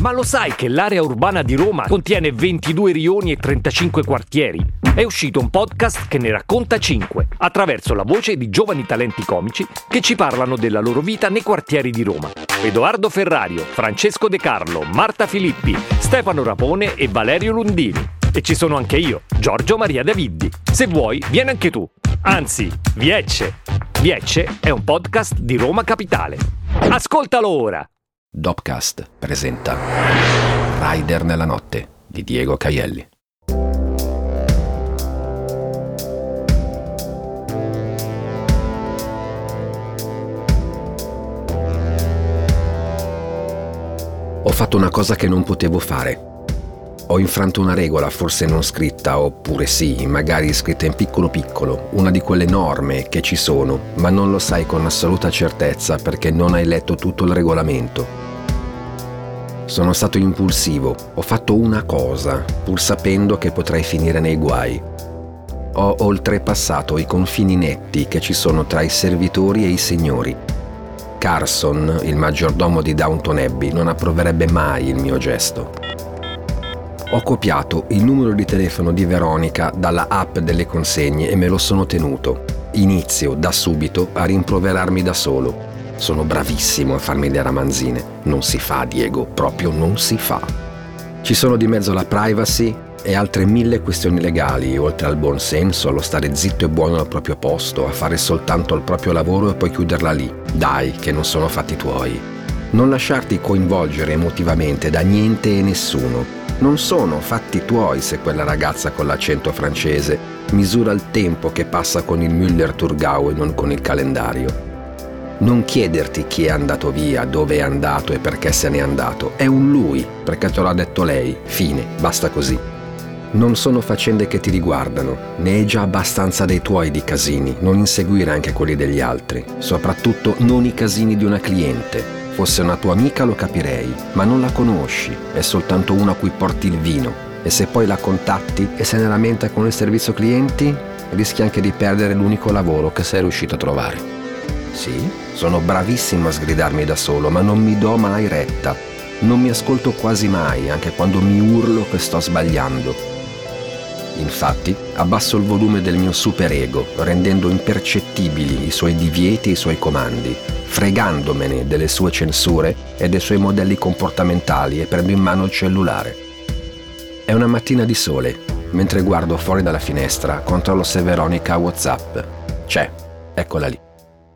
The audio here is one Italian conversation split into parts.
Ma lo sai che l'area urbana di Roma contiene 22 rioni e 35 quartieri? È uscito un podcast che ne racconta 5, attraverso la voce di giovani talenti comici che ci parlano della loro vita nei quartieri di Roma. Edoardo Ferrario, Francesco De Carlo, Marta Filippi, Stefano Rapone e Valerio Lundini. E ci sono anche io, Giorgio Maria Daviddi. Se vuoi, vieni anche tu. Anzi, Viecce. Viecce è un podcast di Roma Capitale. Ascoltalo ora! Dopcast presenta Rider nella notte di Diego Caielli. Ho fatto una cosa che non potevo fare. Ho infranto una regola, forse non scritta, oppure sì, magari scritta in piccolo piccolo, una di quelle norme che ci sono, ma non lo sai con assoluta certezza perché non hai letto tutto il regolamento. Sono stato impulsivo, ho fatto una cosa, pur sapendo che potrei finire nei guai. Ho oltrepassato i confini netti che ci sono tra i servitori e i signori. Carson, il maggiordomo di Downton Abbey, non approverebbe mai il mio gesto. Ho copiato il numero di telefono di Veronica dalla app delle consegne e me lo sono tenuto. Inizio da subito a rimproverarmi da solo. Sono bravissimo a farmi le ramanzine. Non si fa, Diego, proprio non si fa. Ci sono di mezzo la privacy e altre 1000 questioni legali, oltre al buon senso, allo stare zitto e buono al proprio posto, a fare soltanto il proprio lavoro e poi chiuderla lì. Dai, che non sono fatti tuoi. Non lasciarti coinvolgere emotivamente da niente e nessuno. Non sono fatti tuoi se quella ragazza con l'accento francese misura il tempo che passa con il Müller-Thurgau e non con il calendario. Non chiederti chi è andato via, dove è andato e perché se n'è andato. È un lui, perché te l'ha detto lei. Fine, basta così. Non sono faccende che ti riguardano, ne è già abbastanza dei tuoi di casini, non inseguire anche quelli degli altri, soprattutto non i casini di una cliente. Fosse una tua amica lo capirei, ma non la conosci, è soltanto una a cui porti il vino. E se poi la contatti e se ne lamenta con il servizio clienti, rischi anche di perdere l'unico lavoro che sei riuscito a trovare. Sì, sono bravissimo a sgridarmi da solo, ma non mi do mai retta. Non mi ascolto quasi mai, anche quando mi urlo che sto sbagliando. Infatti, abbasso il volume del mio superego, rendendo impercettibili i suoi divieti e i suoi comandi, fregandomene delle sue censure e dei suoi modelli comportamentali e prendo in mano il cellulare. È una mattina di sole, mentre guardo fuori dalla finestra controllo se Veronica ha WhatsApp. C'è, eccola lì.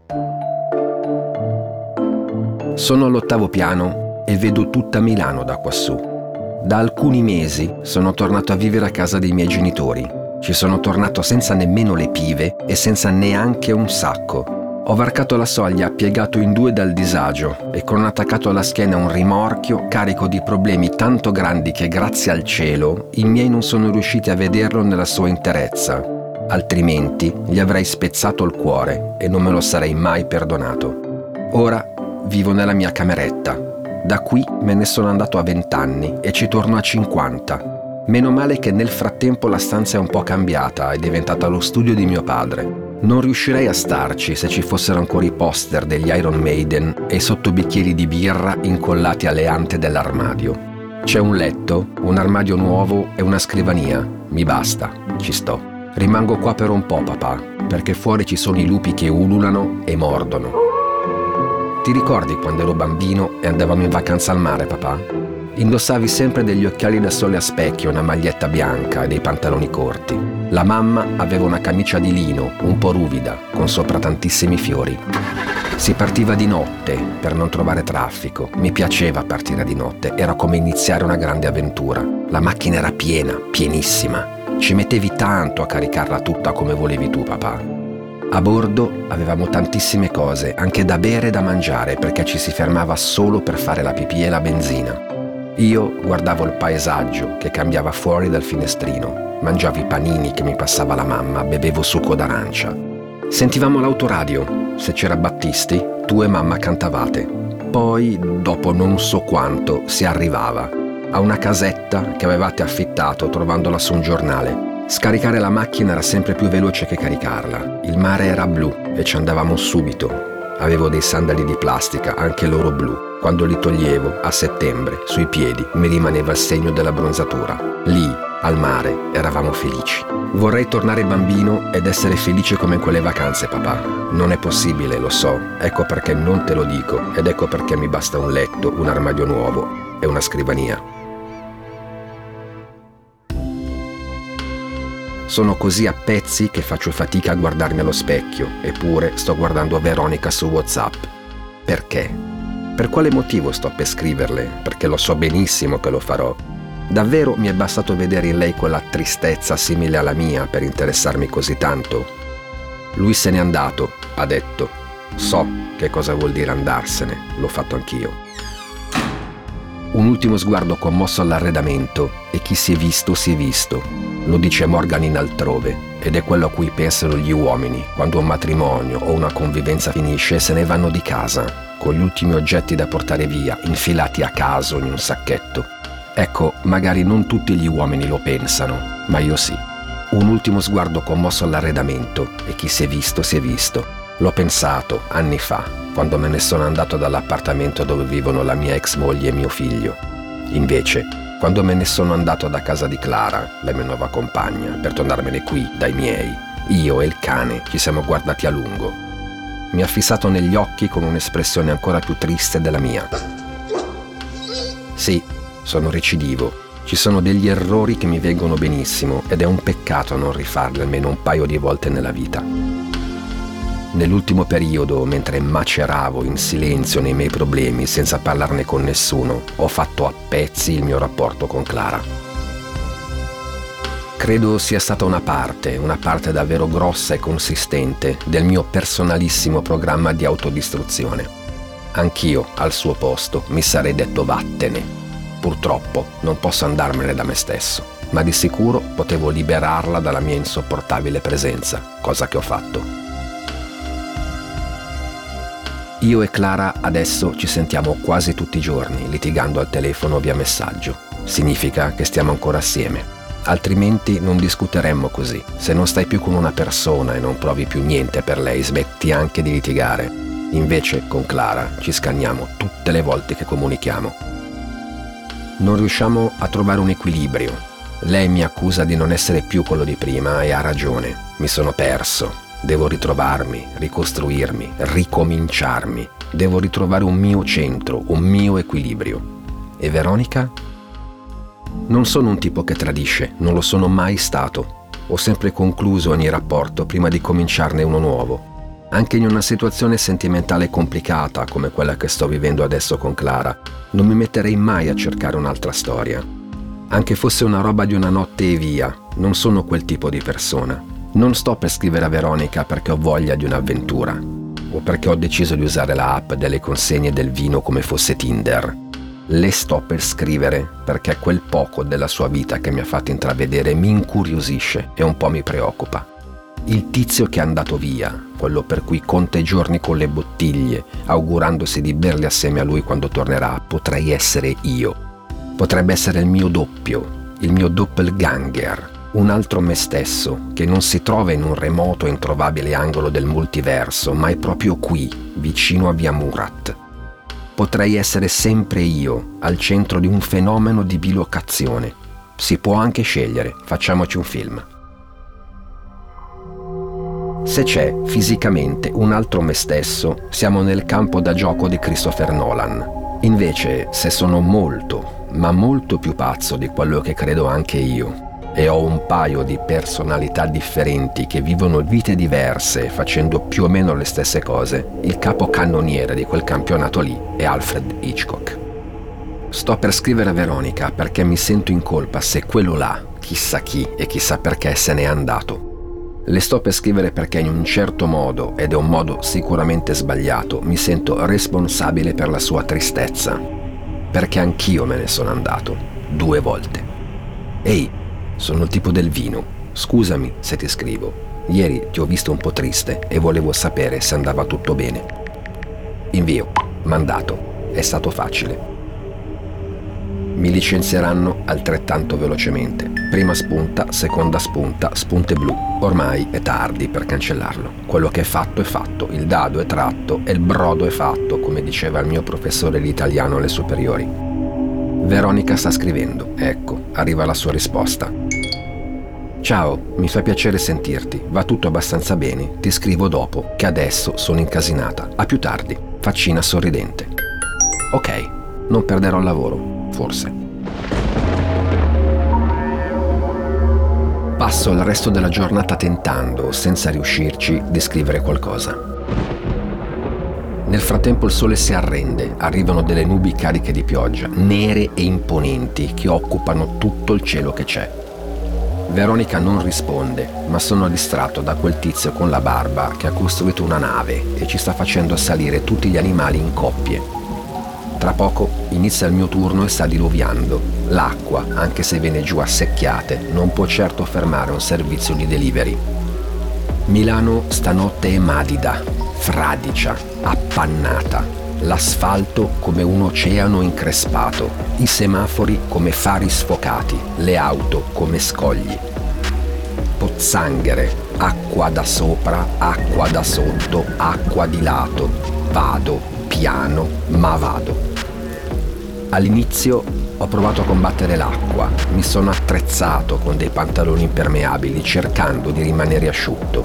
Sono all'8° piano e vedo tutta Milano da quassù. Da alcuni mesi sono tornato a vivere a casa dei miei genitori. Ci sono tornato senza nemmeno le pive e senza neanche un sacco. Ho varcato la soglia piegato in due dal disagio e con attaccato alla schiena un rimorchio carico di problemi tanto grandi che grazie al cielo i miei non sono riusciti a vederlo nella sua interezza. Altrimenti gli avrei spezzato il cuore e non me lo sarei mai perdonato. Ora vivo nella mia cameretta. Da qui me ne sono andato a 20 anni e ci torno a 50. Meno male che nel frattempo la stanza è un po' cambiata, è diventata lo studio di mio padre. Non riuscirei a starci se ci fossero ancora i poster degli Iron Maiden e i sottobicchieri di birra incollati alle ante dell'armadio. C'è un letto, un armadio nuovo e una scrivania. Mi basta, ci sto. Rimango qua per un po', papà, perché fuori ci sono i lupi che ululano e mordono. Ti ricordi quando ero bambino e andavamo in vacanza al mare, papà? Indossavi sempre degli occhiali da sole a specchio, una maglietta bianca e dei pantaloni corti. La mamma aveva una camicia di lino, un po' ruvida, con sopra tantissimi fiori. Si partiva di notte per non trovare traffico. Mi piaceva partire di notte, era come iniziare una grande avventura. La macchina era piena, pienissima. Ci mettevi tanto a caricarla tutta come volevi tu, papà. A bordo avevamo tantissime cose, anche da bere e da mangiare, perché ci si fermava solo per fare la pipì e la benzina. Io guardavo il paesaggio che cambiava fuori dal finestrino, mangiavo i panini che mi passava la mamma, bevevo succo d'arancia. Sentivamo l'autoradio, se c'era Battisti, tu e mamma cantavate. Poi, dopo non so quanto, si arrivava a una casetta che avevate affittato trovandola su un giornale. Scaricare la macchina era sempre più veloce che caricarla. Il mare era blu e ci andavamo subito. Avevo dei sandali di plastica, anche loro blu. Quando li toglievo, a settembre, sui piedi, mi rimaneva il segno della bronzatura. Lì, al mare, eravamo felici. Vorrei tornare bambino ed essere felice come in quelle vacanze, papà. Non è possibile, lo so. Ecco perché non te lo dico ed ecco perché mi basta un letto, un armadio nuovo e una scrivania. Sono così a pezzi che faccio fatica a guardarmi allo specchio, eppure sto guardando Veronica su WhatsApp. Perché? Per quale motivo sto per scriverle? Perché lo so benissimo che lo farò. Davvero mi è bastato vedere in lei quella tristezza simile alla mia per interessarmi così tanto? Lui se n'è andato, ha detto. So che cosa vuol dire andarsene, l'ho fatto anch'io. Un ultimo sguardo commosso all'arredamento e chi si è visto si è visto. Lo dice Morgan in Altrove ed è quello a cui pensano gli uomini quando un matrimonio o una convivenza finisce e se ne vanno di casa con gli ultimi oggetti da portare via infilati a caso in un sacchetto. Ecco, magari non tutti gli uomini lo pensano, ma io sì. Un ultimo sguardo commosso all'arredamento e chi si è visto si è visto. L'ho pensato anni fa, quando me ne sono andato dall'appartamento dove vivono la mia ex moglie e mio figlio. Invece, quando me ne sono andato da casa di Clara, la mia nuova compagna, per tornarmene qui, dai miei, io e il cane ci siamo guardati a lungo. Mi ha fissato negli occhi con un'espressione ancora più triste della mia. Sì, sono recidivo. Ci sono degli errori che mi vengono benissimo ed è un peccato non rifarli almeno un paio di volte nella vita. Nell'ultimo periodo, mentre maceravo in silenzio nei miei problemi senza parlarne con nessuno, ho fatto a pezzi il mio rapporto con Clara. Credo sia stata una parte davvero grossa e consistente del mio personalissimo programma di autodistruzione. Anch'io, al suo posto, mi sarei detto vattene. Purtroppo non posso andarmene da me stesso, ma di sicuro potevo liberarla dalla mia insopportabile presenza, cosa che ho fatto. Io e Clara adesso ci sentiamo quasi tutti i giorni, litigando al telefono via messaggio. Significa che stiamo ancora assieme. Altrimenti non discuteremmo così. Se non stai più con una persona e non provi più niente per lei, smetti anche di litigare. Invece con Clara ci scanniamo tutte le volte che comunichiamo. Non riusciamo a trovare un equilibrio. Lei mi accusa di non essere più quello di prima e ha ragione. Mi sono perso. Devo ritrovarmi, ricostruirmi, ricominciarmi. Devo ritrovare un mio centro, un mio equilibrio. E Veronica? Non sono un tipo che tradisce, non lo sono mai stato. Ho sempre concluso ogni rapporto prima di cominciarne uno nuovo. Anche in una situazione sentimentale complicata come quella che sto vivendo adesso con Clara, non mi metterei mai a cercare un'altra storia. Anche fosse una roba di una notte e via, non sono quel tipo di persona. Non sto per scrivere a Veronica perché ho voglia di un'avventura o perché ho deciso di usare la app delle consegne del vino come fosse Tinder. Le sto per scrivere perché quel poco della sua vita che mi ha fatto intravedere mi incuriosisce e un po' mi preoccupa. Il tizio che è andato via, quello per cui conta i giorni con le bottiglie, augurandosi di berli assieme a lui quando tornerà, potrei essere io. Potrebbe essere il mio doppio, il mio doppelganger. Un altro me stesso, che non si trova in un remoto e introvabile angolo del multiverso, ma è proprio qui, vicino a via Murat. Potrei essere sempre io, al centro di un fenomeno di bilocazione. Si può anche scegliere, facciamoci un film. Se c'è, fisicamente, un altro me stesso, siamo nel campo da gioco di Christopher Nolan. Invece, se sono molto, ma molto più pazzo di quello che credo anche io, e ho un paio di personalità differenti che vivono vite diverse facendo più o meno le stesse cose, il capocannoniere di quel campionato lì è Alfred Hitchcock. Sto per scrivere a Veronica perché mi sento in colpa se quello là, chissà chi e chissà perché, se n'è andato. Le sto per scrivere perché in un certo modo, ed è un modo sicuramente sbagliato, mi sento responsabile per la sua tristezza. Perché anch'io me ne sono andato, 2 volte. Ehi, sono il tipo del vino. Scusami se ti scrivo. Ieri ti ho visto un po' triste e volevo sapere se andava tutto bene. Invio. Mandato. È stato facile. Mi licenzieranno altrettanto velocemente. Prima spunta, seconda spunta, spunte blu. Ormai è tardi per cancellarlo. Quello che è fatto, il dado è tratto e il brodo è fatto, come diceva il mio professore di italiano alle superiori. Veronica sta scrivendo. Ecco, arriva la sua risposta. Ciao, mi fa piacere sentirti. Va tutto abbastanza bene. Ti scrivo dopo, che adesso sono incasinata. A più tardi. Faccina sorridente. Ok, non perderò il lavoro, forse. Passo il resto della giornata tentando, senza riuscirci, di scrivere qualcosa. Nel frattempo il sole si arrende, arrivano delle nubi cariche di pioggia, nere e imponenti, che occupano tutto il cielo che c'è. Veronica non risponde, ma sono distratto da quel tizio con la barba che ha costruito una nave e ci sta facendo salire tutti gli animali in coppie. Tra poco inizia il mio turno e sta diluviando. L'acqua, anche se viene giù a secchiate, non può certo fermare un servizio di delivery. Milano stanotte è madida, fradicia, appannata. L'asfalto come un oceano increspato, i semafori come fari sfocati, le auto come scogli. Pozzanghere, acqua da sopra, acqua da sotto, acqua di lato. Vado, piano, ma vado. All'inizio ho provato a combattere l'acqua, mi sono attrezzato con dei pantaloni impermeabili cercando di rimanere asciutto.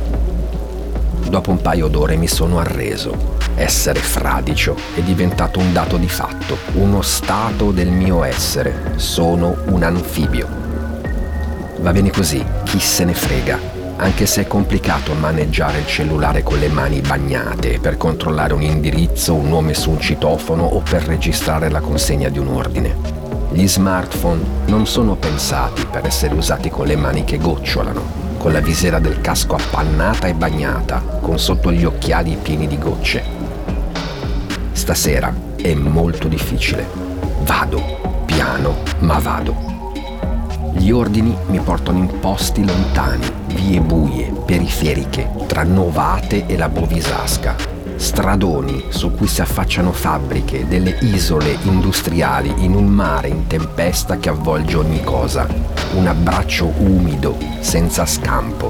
Dopo un paio d'ore mi sono arreso. Essere fradicio è diventato un dato di fatto, uno stato del mio essere. Sono un anfibio. Va bene così, chi se ne frega. Anche se è complicato maneggiare il cellulare con le mani bagnate per controllare un indirizzo, un nome su un citofono o per registrare la consegna di un ordine. Gli smartphone non sono pensati per essere usati con le mani che gocciolano, con la visiera del casco appannata e bagnata, con sotto gli occhiali pieni di gocce. Stasera è molto difficile. Vado, piano, ma vado. Gli ordini mi portano in posti lontani, vie buie, periferiche, tra Novate e la Bovisasca, stradoni su cui si affacciano fabbriche, delle isole industriali in un mare in tempesta che avvolge ogni cosa, un abbraccio umido, senza scampo.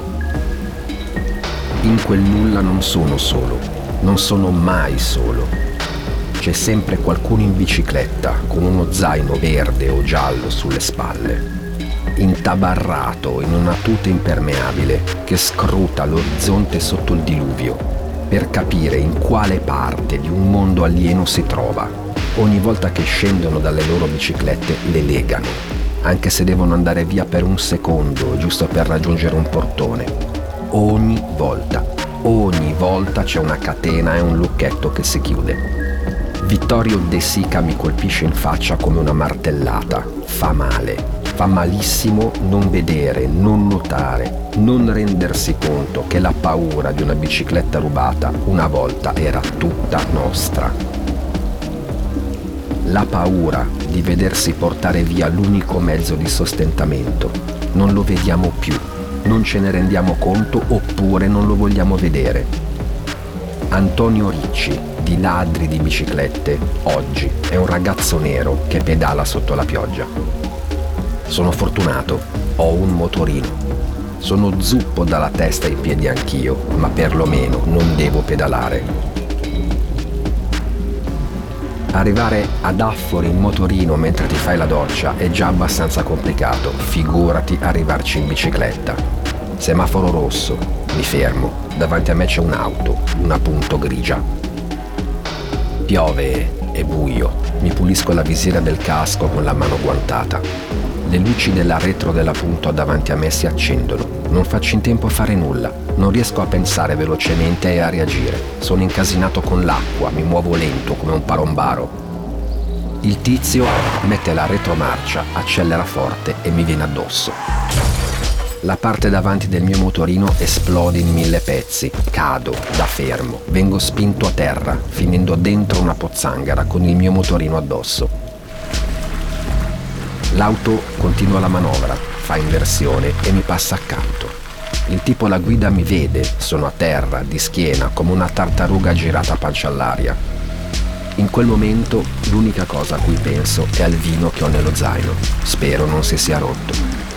In quel nulla non sono solo, non sono mai solo. C'è sempre qualcuno in bicicletta con uno zaino verde o giallo sulle spalle, intabarrato in una tuta impermeabile che scruta l'orizzonte sotto il diluvio per capire in quale parte di un mondo alieno si trova. Ogni volta che scendono dalle loro biciclette le legano, anche se devono andare via per un secondo giusto per raggiungere un portone. Ogni volta c'è una catena e un lucchetto che si chiude. Vittorio De Sica mi colpisce in faccia come una martellata. Fa male. Fa malissimo non vedere, non notare, non rendersi conto che la paura di una bicicletta rubata una volta era tutta nostra. La paura di vedersi portare via l'unico mezzo di sostentamento. Non lo vediamo più, non ce ne rendiamo conto oppure non lo vogliamo vedere. Antonio Ricci, di Ladri di biciclette, oggi è un ragazzo nero che pedala sotto la pioggia. Sono fortunato, ho un motorino. Sono zuppo dalla testa ai piedi anch'io, ma perlomeno non devo pedalare. Arrivare ad Affori in motorino mentre ti fai la doccia è già abbastanza complicato, figurati arrivarci in bicicletta. Semaforo rosso, mi fermo, davanti a me c'è un'auto, una punto grigia. Piove, è buio, mi pulisco la visiera del casco con la mano guantata. Le luci della retro della punto davanti a me si accendono. Non faccio in tempo a fare nulla. Non riesco a pensare velocemente e a reagire. Sono incasinato con l'acqua, mi muovo lento come un palombaro. Il tizio mette la retromarcia, accelera forte e mi viene addosso. La parte davanti del mio motorino esplode in 1000 pezzi. Cado, da fermo. Vengo spinto a terra, finendo dentro una pozzanghera con il mio motorino addosso. L'auto continua la manovra, fa inversione e mi passa accanto. Il tipo alla guida mi vede, sono a terra, di schiena, come una tartaruga girata a pancia all'aria. In quel momento l'unica cosa a cui penso è al vino che ho nello zaino. Spero non si sia rotto.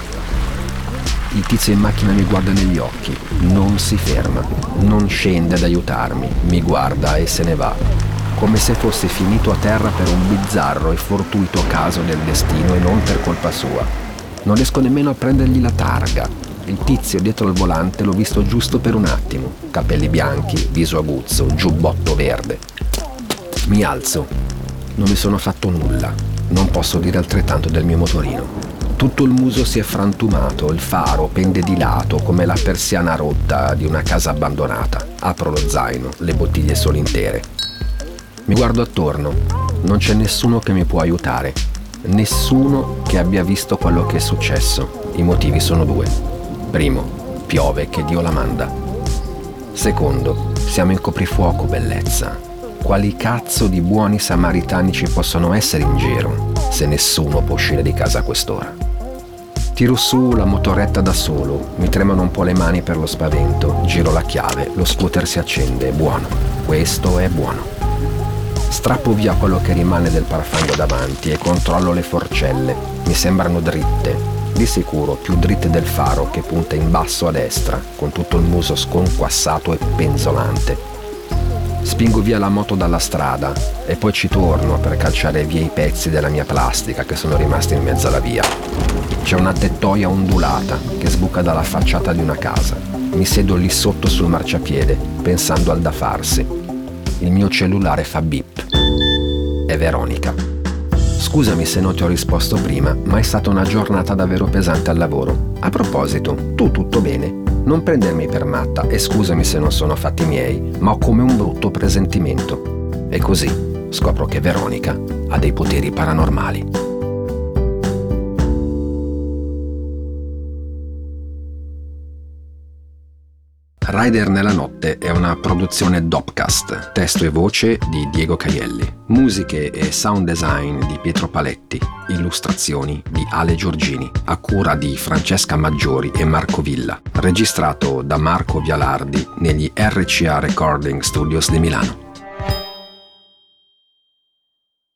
Il tizio in macchina mi guarda negli occhi, non si ferma, non scende ad aiutarmi, mi guarda e se ne va, come se fosse finito a terra per un bizzarro e fortuito caso del destino e non per colpa sua. Non riesco nemmeno a prendergli la targa. Il tizio dietro al volante l'ho visto giusto per un attimo, capelli bianchi, viso aguzzo, giubbotto verde. Mi alzo. Non mi sono fatto nulla. Non posso dire altrettanto del mio motorino. Tutto il muso si è frantumato, il faro pende di lato come la persiana rotta di una casa abbandonata. Apro lo zaino, le bottiglie sono intere. Mi guardo attorno. Non c'è nessuno che mi può aiutare. Nessuno che abbia visto quello che è successo. I motivi sono due. Primo, piove, che Dio la manda. Secondo, siamo in coprifuoco, bellezza. Quali cazzo di buoni samaritani ci possono essere in giro se nessuno può uscire di casa a quest'ora? Tiro su la motoretta da solo, mi tremano un po' le mani per lo spavento, giro la chiave, lo scooter si accende, è buono, questo è buono. Strappo via quello che rimane del parafango davanti e controllo le forcelle, mi sembrano dritte, di sicuro più dritte del faro che punta in basso a destra, con tutto il muso sconquassato e penzolante. Spingo via la moto dalla strada e poi ci torno per calciare via i pezzi della mia plastica che sono rimasti in mezzo alla via. C'è una tettoia ondulata che sbuca dalla facciata di una casa. Mi siedo lì sotto sul marciapiede, pensando al da farsi. Il mio cellulare fa bip. È Veronica. Scusami se non ti ho risposto prima, ma è stata una giornata davvero pesante al lavoro. A proposito, tu tutto bene? Non prendermi per matta e scusami se non sono fatti miei, ma ho come un brutto presentimento. E così scopro che Veronica ha dei poteri paranormali. Rider nella notte è una produzione Dopcast, testo e voce di Diego Caielli, musiche e sound design di Pietro Paletti, illustrazioni di Ale Giorgini, a cura di Francesca Maggiori e Marco Villa, registrato da Marco Vialardi negli RCA Recording Studios di Milano.